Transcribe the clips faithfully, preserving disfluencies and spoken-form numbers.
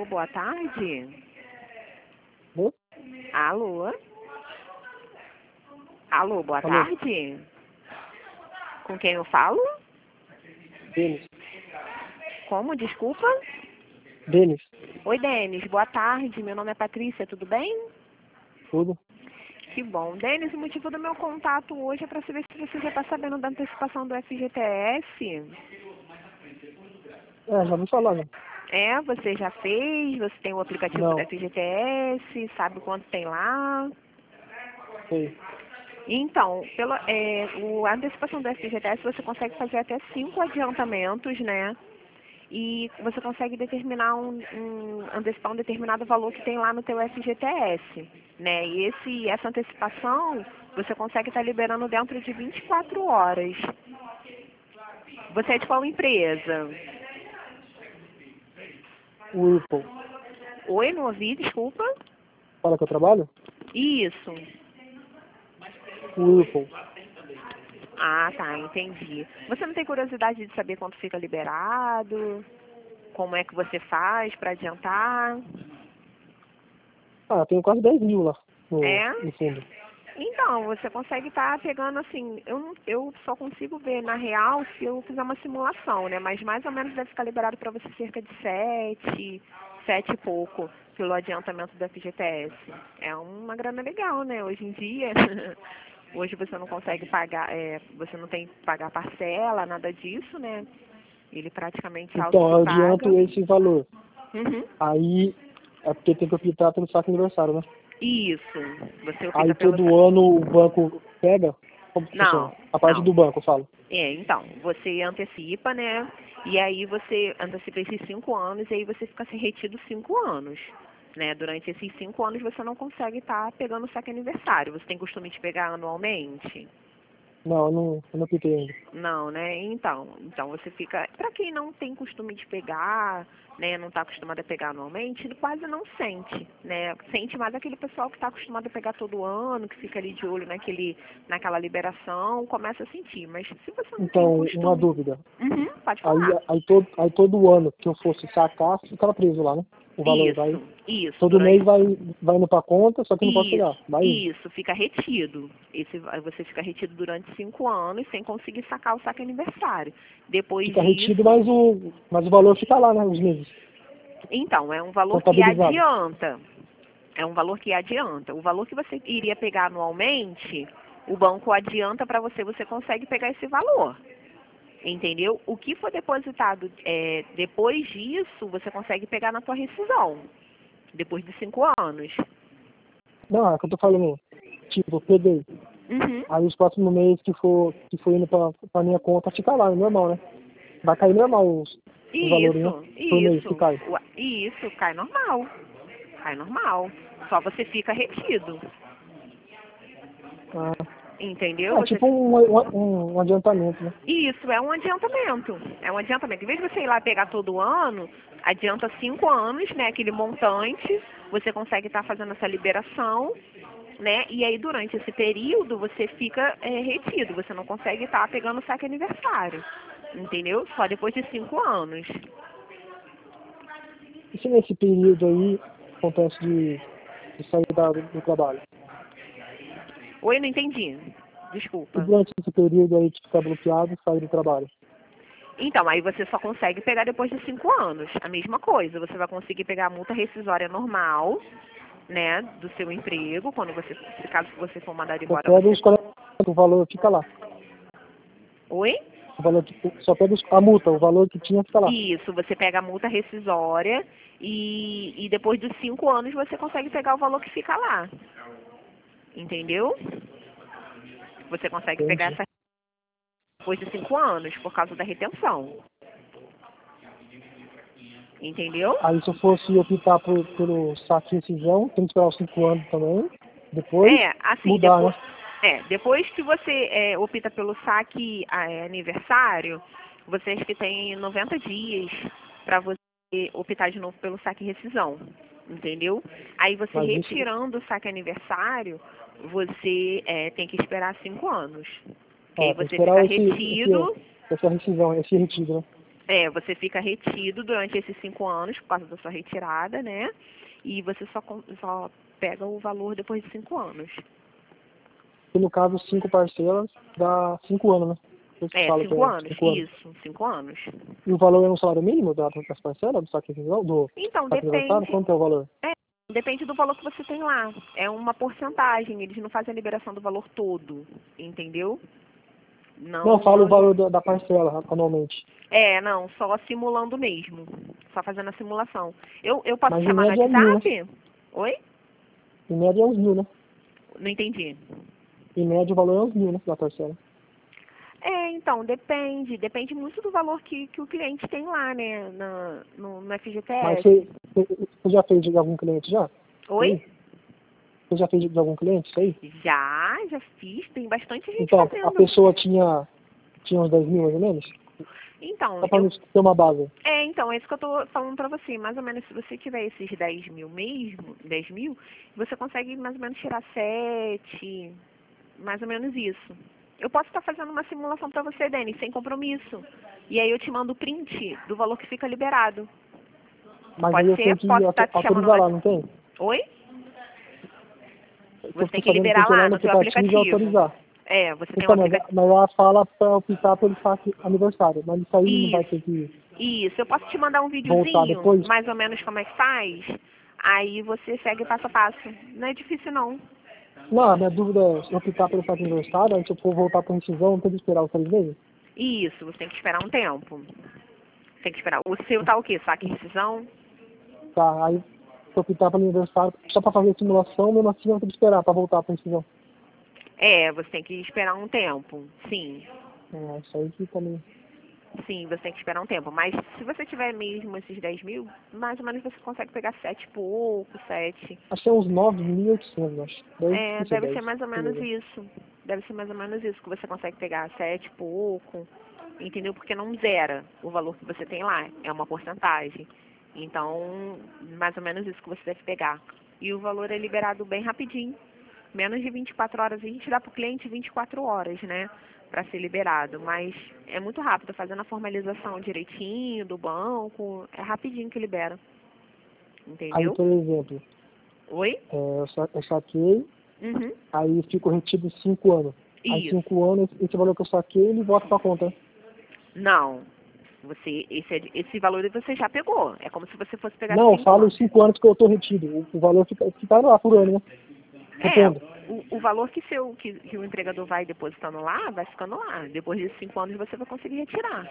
Alô, boa tarde. Alô? Alô? Alô, boa Alô? tarde. Com quem eu falo? Denis. Como? Desculpa? Denis. Oi, Denis. Boa tarde. Meu nome é Patrícia. Tudo bem? Tudo? Que bom. Denis, o motivo do meu contato hoje é para saber se você já está sabendo da antecipação do F G T S. É, já vou falar, né? É, você já fez? Você tem o aplicativo do Não, F G T S? Sabe quanto tem lá? sei. Então, pela, é, o, a antecipação do F G T S você consegue fazer até cinco adiantamentos, né? E você consegue determinar um, um, antecipar um determinado valor que tem lá no teu F G T S, né? E esse, essa antecipação você consegue estar liberando dentro de vinte e quatro horas. Você é de qual empresa? O Whirlpool. Oi, não ouvi, desculpa. Fala que eu trabalho? Isso. O Whirlpool. Ah, tá, entendi. Você não tem curiosidade de saber quanto fica liberado? Como é que você faz para adiantar? Ah, tenho quase dez mil lá no, É? no fundo. Então, você consegue estar pegando assim, eu, não- eu só consigo ver na real se eu fizer uma simulação, né? Mas mais ou menos deve ficar liberado para você cerca de sete, sete e pouco pelo adiantamento do F G T S. É uma grana legal, né? Hoje em dia, hoje você não consegue pagar, é, você não tem que pagar parcela, nada disso, né? Ele praticamente auto Então, se eu paga. adianto esse valor. Uhum. Aí, é porque tem que optar pelo saque aniversário, né? Isso. Você opta Aí pelo. todo ano o banco pega? Como que funciona? Não, A parte não. do banco, eu falo. É, então, você antecipa, né? E aí você antecipa esses cinco anos e aí você fica se retido cinco anos. Né? Durante esses cinco anos você não consegue estar pegando o saque aniversário. Você tem costume de pegar anualmente? Não, eu não, eu não piquei ainda. Não, né? Então, então você fica. Para quem não tem costume de pegar, né, não está acostumado a pegar anualmente, ele quase não sente, né? Sente mais aquele pessoal que está acostumado a pegar todo ano, que fica ali de olho naquele, naquela liberação, começa a sentir. Mas se você não tem o Então, uma costume. dúvida. Uhum, pode Aí, falar. aí, todo, aí todo ano que eu fosse sacar, ficava preso lá, né? O valor vai. Isso, isso, Todo durante. mês vai, vai indo pra conta, só que eu não posso Isso, pegar. Vai indo. isso, fica retido. Esse, você fica retido durante cinco anos sem conseguir sacar o saque aniversário. Depois Fica retido, disso, mas o, mas o valor fica lá, né? Os meses. então, é um valor que Contabilizado. adianta. É um valor que adianta. O valor que você iria pegar anualmente, o banco adianta para você, você consegue pegar esse valor. Entendeu? O que for depositado é, depois disso, você consegue pegar na tua rescisão. Depois de cinco anos. Não, é o que eu tô falando. Tipo, eu peguei. Uhum. Aí os próximos meses que for, que for indo pra, pra minha conta, fica lá, é normal, né? Vai cair normal os, os valores, né? Isso, Por mês que isso. cai. Ua- Isso, cai normal. Cai normal. Só você fica retido. Ah, Entendeu? é Você tipo um, um, um adiantamento, né? Isso, é um adiantamento. É um adiantamento. Em vez de você ir lá pegar todo ano, adianta cinco anos, né? Aquele montante, você consegue estar fazendo essa liberação, né? E aí durante esse período você fica é, retido, você não consegue estar pegando o saque aniversário. Entendeu? Só depois de cinco anos. E se nesse período aí acontece de, de sair da, do, do trabalho? Oi, não entendi. E Desculpa. durante esse período aí que fica bloqueado, sair do trabalho? Então, aí você só consegue pegar depois de cinco anos. A mesma coisa, você vai conseguir pegar a multa rescisória normal, né, do seu emprego, quando você, se caso você for mandado Só embora, pega você... os quarenta, o valor fica lá. Oi? O valor que, só pega os, a multa, o valor que tinha fica lá. Isso, você pega a multa rescisória e, e depois dos cinco anos você consegue pegar o valor que fica lá. Entendeu? Você consegue pegar Entendi. essa depois de cinco anos, por causa da retenção. Entendeu? Aí se eu fosse optar por, pelo saque rescisão, tem que esperar os cinco anos também. Depois, É, assim, mudar, depois, né? é, depois que você é, opta pelo saque ah, é, aniversário, vocês que têm noventa dias para você optar de novo pelo saque rescisão, entendeu? Aí você Mas isso, retirando o saque aniversário, você é, tem que esperar cinco anos. Que aí ó, tem que você fica esperar esse, esse, retido, essa rescisão, esse retiro, né? É, você fica retido durante esses cinco anos por causa da sua retirada, né? E você só, con- só pega o valor depois de cinco anos. E no caso, cinco parcelas dá cinco anos, né? Por isso que É, fala que cinco é anos, cinco anos. isso, cinco anos. E o valor é um salário mínimo da- das parcelas, do saque do Então, saque aniversário? depende, Quanto é o valor? é, depende do valor que você tem lá. É uma porcentagem, eles não fazem a liberação do valor todo, entendeu? Não, Não, fala o não, valor da, da parcela anualmente. é, não, só simulando mesmo. Só fazendo a simulação. Eu, eu posso Mas te em chamar no média é mil, né? WhatsApp? Oi? Em média é uns mil, né? Não entendi. Em média o valor é uns mil, né? Da parcela. É, então, depende. Depende muito do valor que, que o cliente tem lá, né, na, no, no Mas F G T S. você, você você já fez de algum cliente já? Oi? Sim. Você já fez de algum cliente isso aí? Já, já fiz. Tem bastante gente Então, a fazendo. pessoa tinha, tinha uns dez mil mais ou menos? Então, Só pra eu, gente ter uma base. é, então, é isso que eu tô falando pra você. Mais ou menos, se você tiver esses dez mil mesmo, dez mil, você consegue mais ou menos tirar sete, mais ou menos isso. Eu posso estar fazendo uma simulação pra você, Dani, sem compromisso. E aí eu te mando o print do valor que fica liberado. Mas Pode aí eu ser? tenho que Posso auto- estar te chamando autorizar no... lá, não tem? Oi? Eu Você tem tô que sabendo que tem liberar que ir lá lá no no teu aplicativo e aplicativo. autorizar. É, você tem um Então, mas, aplicativo. mas ela fala pra eu pintar pelo saque aniversário. Mas isso aí não vai ter Isso, que isso. Eu posso te mandar um voltar videozinho, depois? mais ou menos como é que faz. Aí você segue passo a passo. Não é difícil, não. Não, a minha dúvida é se eu pintar pelo saque aniversário, aí se eu for voltar pra rescisão, não tem que esperar os três meses? Isso, você tem que esperar um tempo. Tem que esperar. O seu tá o quê? Saque e rescisão? Tá, aí se eu pintar pelo aniversário, só pra fazer a simulação, mesmo assim eu tenho que esperar pra voltar pra rescisão. É, você tem que esperar um tempo. Sim. É, isso aí que também. Sim, você tem que esperar um tempo. Mas se você tiver mesmo esses dez mil, mais ou menos você consegue pegar sete e pouco, sete. Acho que é uns nove mil e oitocentos, acho. dez, É, não sei, deve ser dez. mais ou menos isso. Deve ser mais ou menos isso, que você consegue pegar sete e pouco. Entendeu? Porque não zera o valor que você tem lá. É uma porcentagem. Então, mais ou menos isso que você deve pegar. E o valor é liberado bem rapidinho. Menos de vinte e quatro horas. A gente dá para o cliente vinte e quatro horas, né? Para ser liberado. Mas é muito rápido. Fazendo a formalização direitinho do banco. É rapidinho que libera. Aí, Entendeu? por exemplo, Oi? é, eu, sa eu saquei, Uhum. aí fico retido cinco anos. Aí Isso. cinco anos, esse valor que eu saquei, ele volta pra conta. Não. Você, esse, é- esse valor você já pegou. É como se você fosse pegar Não, eu cinco falo os anos. cinco anos que eu tô retido. O, o valor fica, fica lá por ano, né? É, Repondo. o, o valor que, seu, que, que o empregador vai depositando lá, vai ficando lá. Depois de cinco anos você vai conseguir retirar.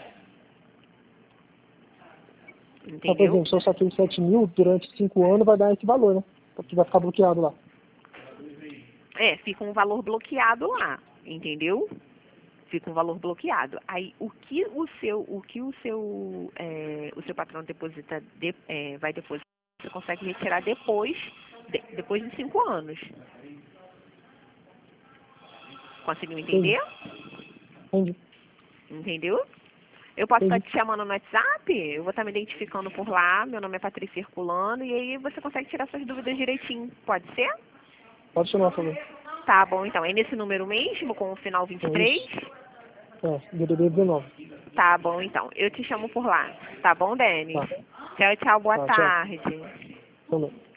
Então, por Entendeu? exemplo, se eu saquei sete mil, durante cinco anos vai dar esse valor, né? Porque vai ficar bloqueado lá. É, fica um valor bloqueado lá. Entendeu? Fica um valor bloqueado. Aí o que o seu, o que o seu, é, o seu patrão deposita, de, é, vai depositar, você consegue retirar depois, de, depois de cinco anos. Conseguiu Entendi. entender? Entendi. Entendeu? Eu posso estar Entendi. te chamando no WhatsApp, eu vou estar me identificando por lá, meu nome é Patrícia Circulano, e aí você consegue tirar suas dúvidas direitinho. Pode ser? Pode chamar, por favor. Tá bom, então. É nesse número mesmo, com o final vinte e É três? isso. É, D D D dezenove. Tá bom, então. Eu te chamo por lá. Tá bom, Dani? Tá. Tchau, tchau, boa Tá, tchau. tarde. Também.